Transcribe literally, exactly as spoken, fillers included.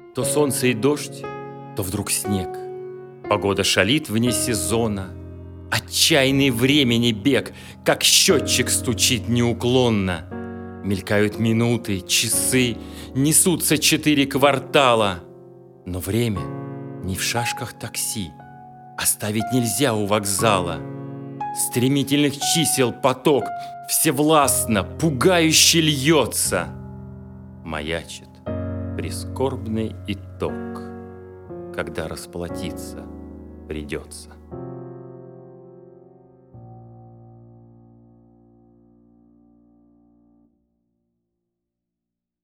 То солнце и дождь, то вдруг снег. Погода шалит вне сезона. Отчаянный времени бег, как счетчик стучит неуклонно. Мелькают минуты, часы, несутся четыре квартала. Но время не в шашках такси, оставить нельзя у вокзала. Стремительных чисел поток всевластно, пугающе льется. Маячит прискорбный итог, когда расплатиться придется.